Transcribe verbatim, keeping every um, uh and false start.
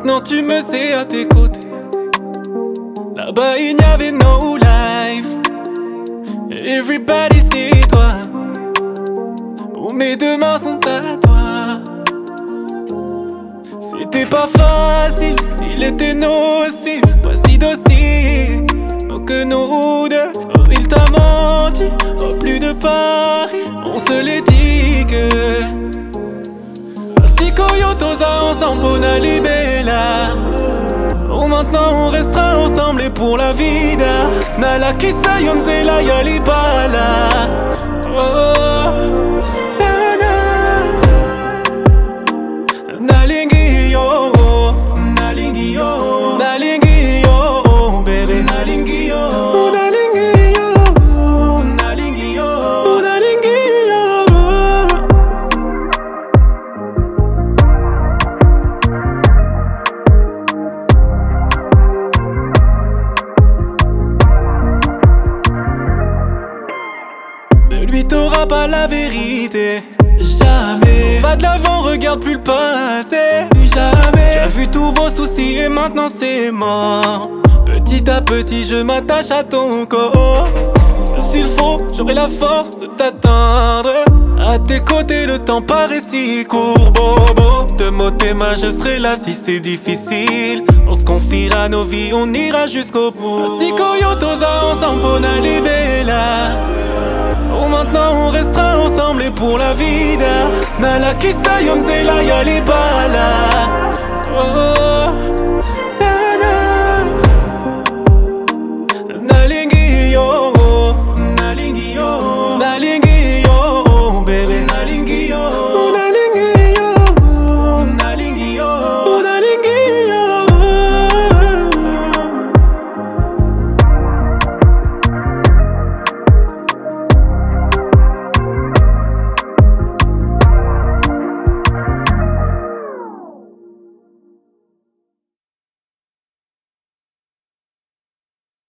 Maintenant tu me sais à tes côtés. Là-bas il n'y avait no life. Everybody c'est toi. Oh mes deux mains sont à toi. C'était pas facile, il était nocif, pas si docile. Oh que nous deux, oh il t'a menti. Oh plus de Paris, on se l'est dit que si Koyotosa ensemble on a libella. Oh maintenant on restera ensemble et pour la vida. Nala kisa yonzela yalibala. Oh Nalingi yo, nalingi yo, nalingi yo, baby, nalingi yo, nalingi yo, nalingi yo, nalingi yo. De lui t'auras pas la vérité. Jamais. Va de l'avant, regarde plus le passé. Jamais. Tu as vu tous vos soucis et maintenant c'est mort. Petit à petit je m'attache à ton corps. S'il faut, j'aurai la force de t'attendre. À tes côtés le temps paraît si court, bobo. De mots tes mains je serai là si c'est difficile. On se confiera nos vies, on ira jusqu'au bout. Si Koyotosa ensemble on a libella. Oh maintenant on restera ensemble et pour la vida. Nala kisa yonzela yalibala. Oh